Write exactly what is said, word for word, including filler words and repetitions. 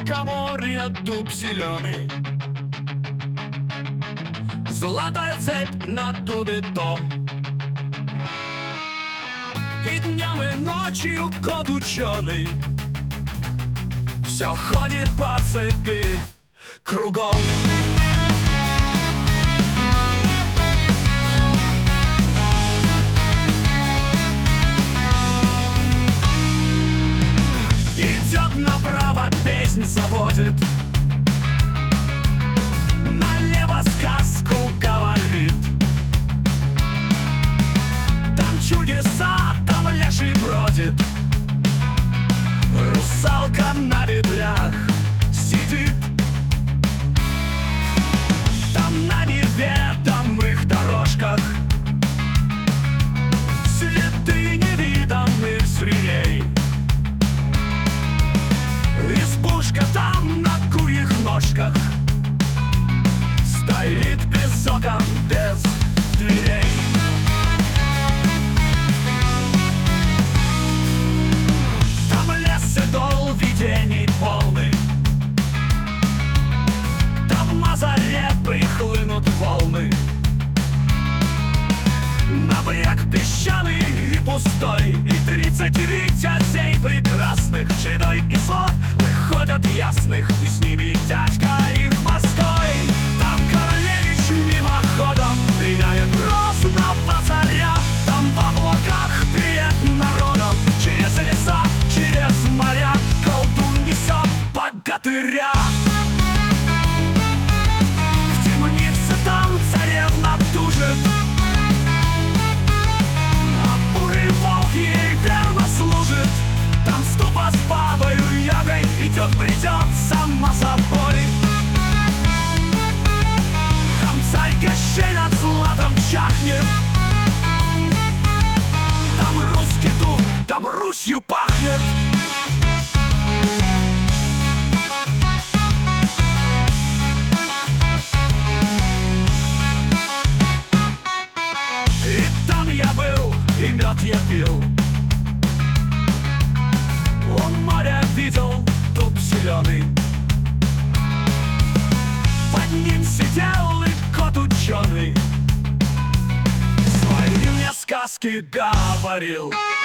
лукоморья дуб зеленый, золотая цепь на дубе дом. И днем, и ночью кот ученый все ходит по цепи кругом. Идет направо, песнь заводит, налево сказку говорит. Там чудеса, там леший бродит, русалка на ветвях сидит. Там на неведомых дорожках следы невиданных зверей. Избушка там на курьих ножках стоит без окон, без дверей. Там лес и дол видений полный, там на заре прихлынут волны. На бряг песчаный и пустой, и тридцать витязей прекрасных, седой и зло выходят ясных, и с ними дядька их постой. Там королевич мимоходом меняет грозного царя. Там в облаках привет народом, через леса, через моря колдун несет богатыря. В темнице там царевна тужит, ей верно служит. Там ступа с бабою Ягой идет, придет сама собой. Там царь Кощей над златом чахнет, там русский дух, там Русью пахнет. И там я был, и мед я пил, он море видел, дуб зеленый. Под ним сидел и кот ученый, свои мне сказки говорил.